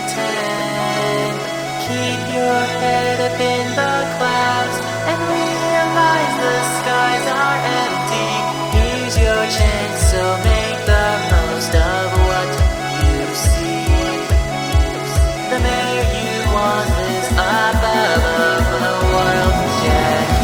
pretend. Keep your head up in the clouds and realize the skies are empty. Here's your chance, so make the most of what you see. The mayor you want is up above the world, Jackie.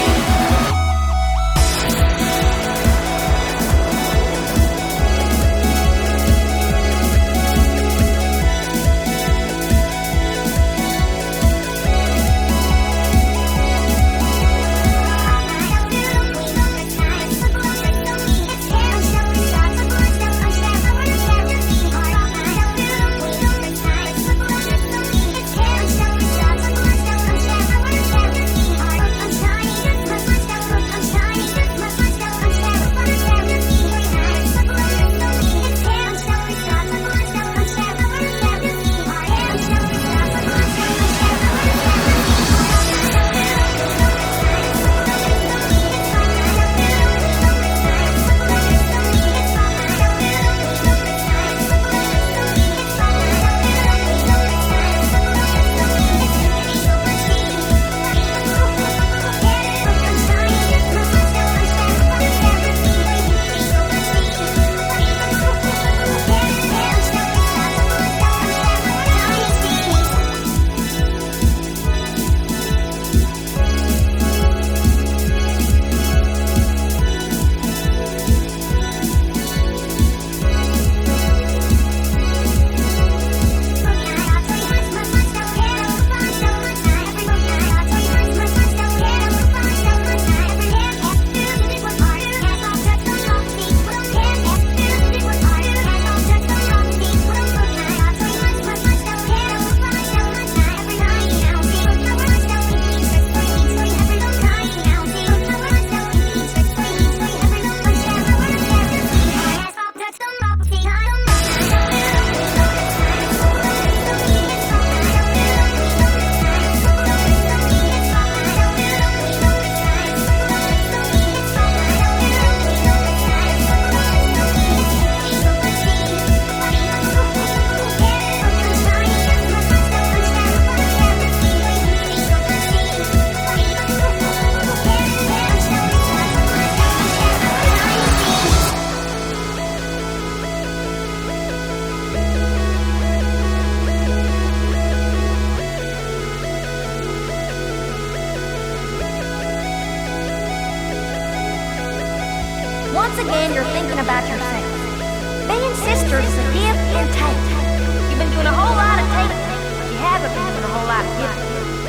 Once again, you're thinking about yourself. Being sisters is a give and take. You've been doing a whole lot of taking, but you haven't been doing a whole lot of giving.